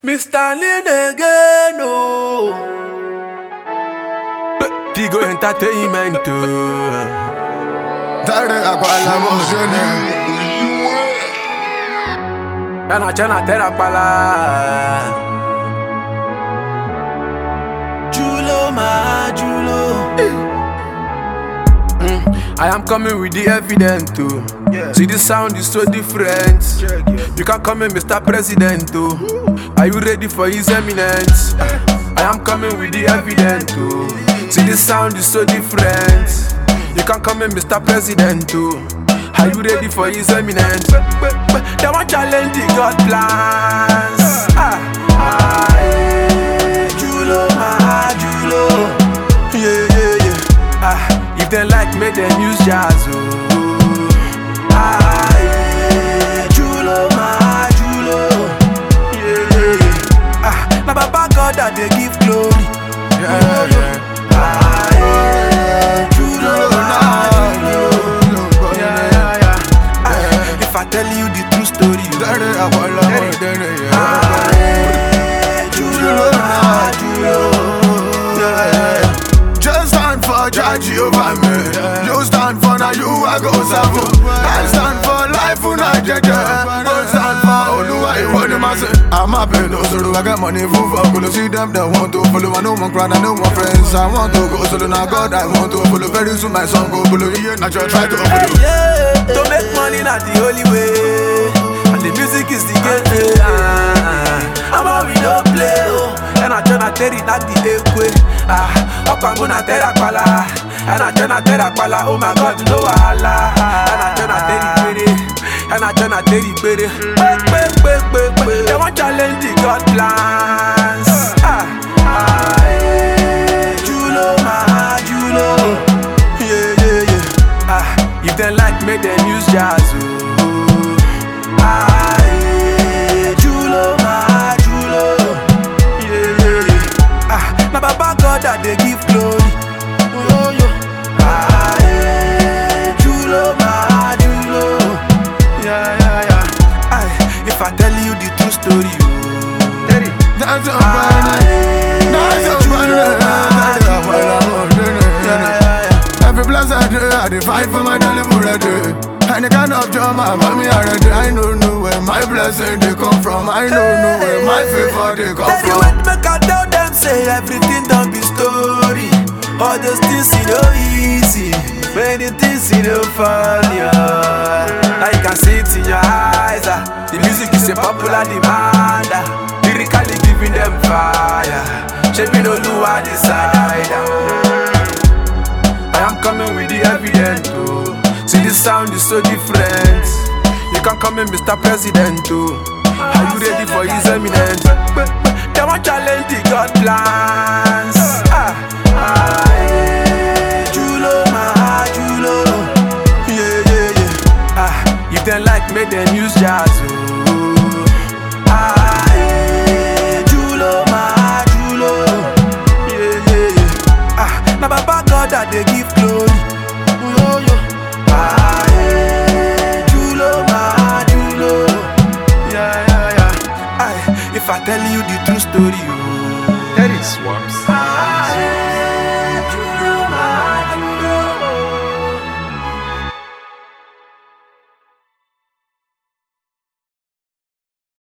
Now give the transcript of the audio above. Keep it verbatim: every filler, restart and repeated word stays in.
Mister Lean again, oh. Pigo Entertainment. Dare akwala mojene. Yana chana tera pala. Julo ma Julo. I am coming with the evidence too. Yeah. See the sound is so different. Yeah, yeah. You can come in, Mister President too. Are you ready for his eminence? I am coming with the evidence too. See the sound is so different. You can come in, Mister President too. Are you ready for his eminence? They want challenge the God plans. Ah, ah, yeah. Julo, ma, Julo. Yeah, yeah, yeah. Ah. If they like, make them use jazz, oh. Ah, yeah. Julo, ma, Julo. Yeah, yeah, yeah. Ah, now Baba God that they give glory. Yeah, yeah. Ah, yeah. Julo, ma, Julo. Yeah, yeah, yeah. Ah, if I tell you the true story, you Dare akwala mojene. ah, yeah. Julo, ma, Julo. Yeah, yeah. Just stand for Jaji over me. You stand for now you I go savo. I stand for life una jeje. Go stand for Oluwa iwo ni ma say. I'm happy no solo I got money full for people. See them they want to follow. I no one crowd, I no one friends. I want to go solo now God I want to follow. Very soon my song go follow. Yeah, not just try to follow. Hey, yeah. To make money not the only way, and the music is the gateway. Ah, I'm a we don't play, oh. And I try to tell it not the equi. Ah, up I'm gonna tell a pala. And I try to tell a pala. Oh my God, you know Allah. And I try to tell it pretty. And I try to tell it pretty. They want challenge the God plans. Ah, ah, yeah. Julo, ma, Julo. Yeah, yeah, yeah. Ah, if they like, make them use jazz, oh. Ah, yeah. Julo, ma, Julo. Yeah, yeah, yeah. Ah, now Baba God that they give glory. Oh, yo. Ah, yeah. Julo, ma, Julo. Yeah, yeah, yeah. Ah, if I tell you the true story, oh. That's a Ah, yeah. That's a Julo, ma, Julo. Every bless I do, I dey fight for my daily bread. And the kind of job my mommy already. I don't know where my blessing they come from. I don't know where my favor they come Tell you from. what, make I tell them, say everything don't be story. All those things you know easy, many things you know fun, yeah. I can see it in your eyes, ah. The music is a popular demand, ah. Lyrically giving them fire, shaping all who are decider. I am coming with the evidence too. See the sound is so different. You can come in, Mister President too. Are you ready for his eminence? They want challenge the God plans. Ah, ah, yeah. Julo, ma, Julo. Yeah, yeah, yeah. Ah, if they like, make them use jazz, oh. Ah, yeah. Julo, ma, Julo. Yeah, yeah, yeah. Ah, now Baba God that they give glory. Oh, yo. Ah, yeah. Julo, ma, Julo. Yeah, yeah, yeah. Aye, if I tell you the true story, oh. That is Swaps. Ah, yeah.